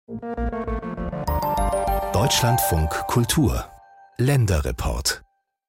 Deutschlandfunk Kultur Länderreport.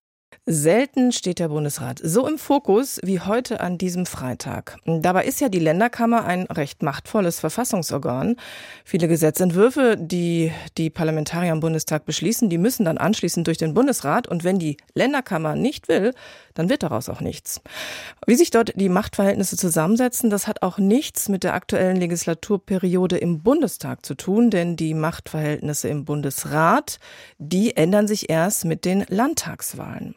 Selten steht der Bundesrat so im Fokus wie heute an diesem Freitag. Dabei ist ja die Länderkammer ein recht machtvolles Verfassungsorgan. Viele Gesetzentwürfe, die die Parlamentarier im Bundestag beschließen, die müssen dann anschließend durch den Bundesrat. Und wenn die Länderkammer nicht will, dann wird daraus auch nichts. Wie sich dort die Machtverhältnisse zusammensetzen, das hat auch nichts mit der aktuellen Legislaturperiode im Bundestag zu tun, denn die Machtverhältnisse im Bundesrat, die ändern sich erst mit den Landtagswahlen.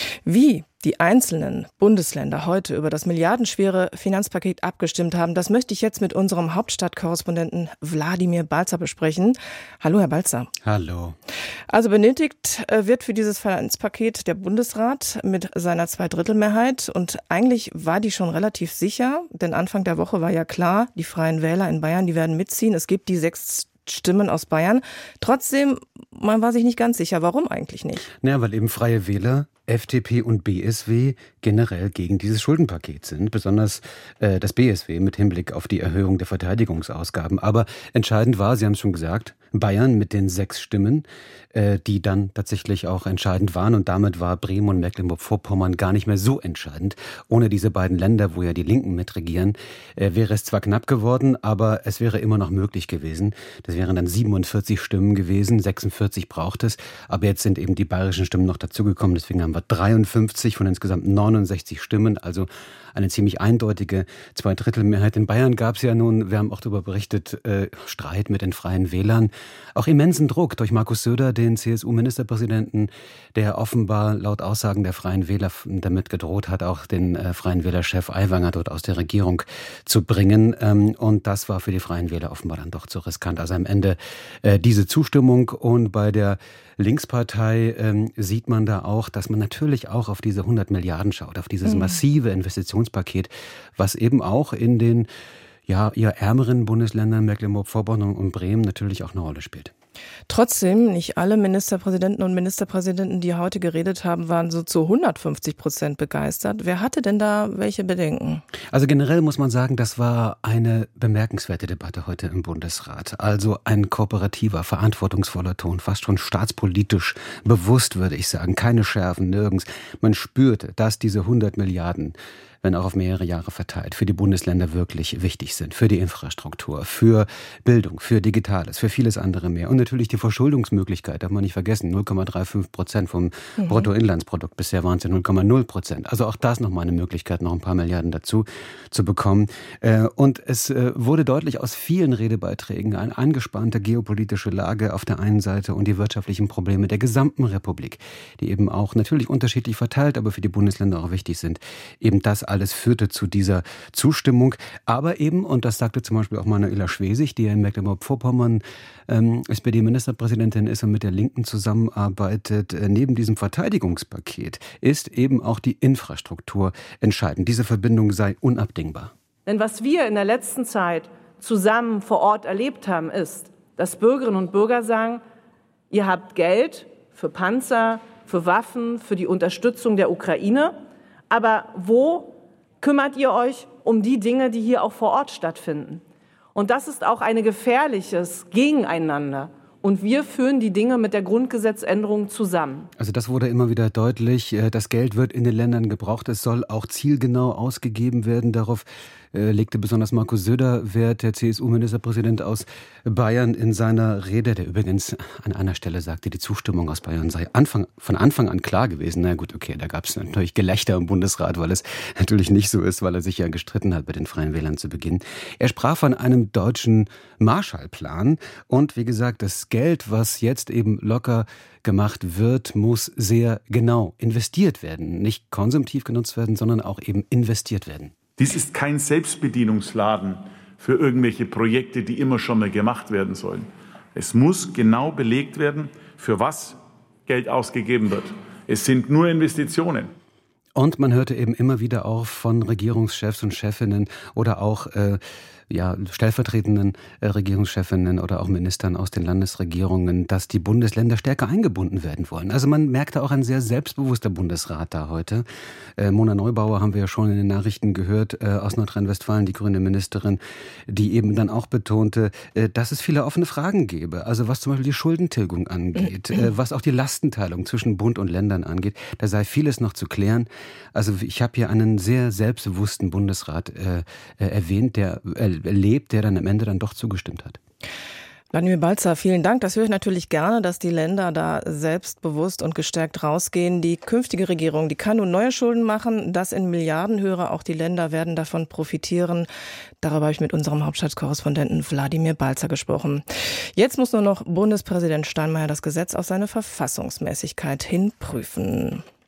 Wie die einzelnen Bundesländer heute über das milliardenschwere Finanzpaket abgestimmt haben, das möchte ich jetzt mit unserem Hauptstadtkorrespondenten Wladimir Balzer besprechen. Hallo, Herr Balzer. Hallo. Also benötigt wird für dieses Finanzpaket der Bundesrat mit seiner Zweidrittelmehrheit und eigentlich war die schon relativ sicher, denn Anfang der Woche war ja klar, die Freien Wähler in Bayern, die werden mitziehen. Es gibt die 6 Stimmen aus Bayern. Trotzdem, man war sich nicht ganz sicher. Warum eigentlich nicht? Naja, weil eben Freie Wähler, FDP und BSW generell gegen dieses Schuldenpaket sind. Besonders das BSW mit Hinblick auf die Erhöhung der Verteidigungsausgaben. Aber entscheidend war, Sie haben es schon gesagt, Bayern mit den 6 Stimmen, die dann tatsächlich auch entscheidend waren. Und damit war Bremen und Mecklenburg-Vorpommern gar nicht mehr so entscheidend. Ohne diese beiden Länder, wo ja die Linken mitregieren, wäre es zwar knapp geworden, aber es wäre immer noch möglich gewesen. Das wären dann 47 Stimmen gewesen, 46 braucht es. Aber jetzt sind eben die bayerischen Stimmen noch dazugekommen. Deswegen haben wir 53 von insgesamt 69 Stimmen. Also eine ziemlich eindeutige Zweidrittelmehrheit. In Bayern gab es ja nun, wir haben auch darüber berichtet, Streit mit den Freien Wählern. Auch immensen Druck durch Markus Söder, den CSU-Ministerpräsidenten, der offenbar laut Aussagen der Freien Wähler damit gedroht hat, auch den Freien Wähler-Chef Aiwanger dort aus der Regierung zu bringen. Und das war für die Freien Wähler offenbar dann doch zu riskant. Also am Ende diese Zustimmung. Und bei der Linkspartei sieht man da auch, dass man natürlich auch auf diese 100 Milliarden schaut, auf dieses massive Investitionspaket, was eben auch in den eher ärmeren Bundesländern Mecklenburg-Vorpommern und Bremen natürlich auch eine Rolle spielt. Trotzdem, nicht alle Ministerpräsidenten und Ministerpräsidenten, die heute geredet haben, waren so zu 150% begeistert. Wer hatte denn da welche Bedenken? Also generell muss man sagen, das war eine bemerkenswerte Debatte heute im Bundesrat. Also ein kooperativer, verantwortungsvoller Ton, fast schon staatspolitisch bewusst, würde ich sagen. Keine Schärfen, nirgends. Man spürte, dass diese 100 Milliarden, wenn auch auf mehrere Jahre verteilt, für die Bundesländer wirklich wichtig sind. Für die Infrastruktur, für Bildung, für Digitales, für vieles andere mehr. Und natürlich die Verschuldungsmöglichkeit, darf man nicht vergessen, 0,35% vom Bruttoinlandsprodukt. Bisher waren es ja 0,0%. Also auch das nochmal eine Möglichkeit, noch ein paar Milliarden dazu zu bekommen. Und es wurde deutlich aus vielen Redebeiträgen eine angespannte geopolitische Lage auf der einen Seite und die wirtschaftlichen Probleme der gesamten Republik, die eben auch natürlich unterschiedlich verteilt, aber für die Bundesländer auch wichtig sind. Eben das alles führte zu dieser Zustimmung. Aber eben, und das sagte zum Beispiel auch Manuela Schwesig, die ja in Mecklenburg-Vorpommern SPD-Ministerpräsidentin ist und mit der Linken zusammenarbeitet, neben diesem Verteidigungspaket ist eben auch die Infrastruktur entscheidend. Diese Verbindung sei unabdingbar. Denn was wir in der letzten Zeit zusammen vor Ort erlebt haben, ist, dass Bürgerinnen und Bürger sagen, ihr habt Geld für Panzer, für Waffen, für die Unterstützung der Ukraine, aber wo kümmert ihr euch um die Dinge, die hier auch vor Ort stattfinden? Und das ist auch ein gefährliches Gegeneinander. Und wir führen die Dinge mit der Grundgesetzänderung zusammen. Also das wurde immer wieder deutlich. Das Geld wird in den Ländern gebraucht. Es soll auch zielgenau ausgegeben werden. Darauf legte besonders Markus Söder Wert, der CSU-Ministerpräsident aus Bayern, in seiner Rede, der übrigens an einer Stelle sagte, die Zustimmung aus Bayern sei von Anfang an klar gewesen. Na gut, okay, da gab es natürlich Gelächter im Bundesrat, weil es natürlich nicht so ist, weil er sich ja gestritten hat bei den Freien Wählern zu Beginn. Er sprach von einem deutschen Marshallplan und wie gesagt, das Geld, was jetzt eben locker gemacht wird, muss sehr genau investiert werden. Nicht konsumtiv genutzt werden, sondern auch eben investiert werden. Dies ist kein Selbstbedienungsladen für irgendwelche Projekte, die immer schon mal gemacht werden sollen. Es muss genau belegt werden, für was Geld ausgegeben wird. Es sind nur Investitionen. Und man hörte eben immer wieder auch von Regierungschefs und Chefinnen oder auch stellvertretenden Regierungschefinnen oder auch Ministern aus den Landesregierungen, dass die Bundesländer stärker eingebunden werden wollen. Also man merkte auch ein sehr selbstbewusster Bundesrat da heute. Mona Neubauer haben wir ja schon in den Nachrichten gehört, aus Nordrhein-Westfalen, die grüne Ministerin, die eben dann auch betonte, dass es viele offene Fragen gäbe. Also was zum Beispiel die Schuldentilgung angeht, was auch die Lastenteilung zwischen Bund und Ländern angeht, da sei vieles noch zu klären. Also ich habe hier einen sehr selbstbewussten Bundesrat erwähnt, der lebt, der dann am Ende dann doch zugestimmt hat. Wladimir Balzer, vielen Dank. Das höre ich natürlich gerne, dass die Länder da selbstbewusst und gestärkt rausgehen. Die künftige Regierung, die kann nun neue Schulden machen, das in Milliardenhöhe. Auch die Länder werden davon profitieren. Darüber habe ich mit unserem Hauptstadtkorrespondenten Wladimir Balzer gesprochen. Jetzt muss nur noch Bundespräsident Steinmeier das Gesetz auf seine Verfassungsmäßigkeit hin prüfen.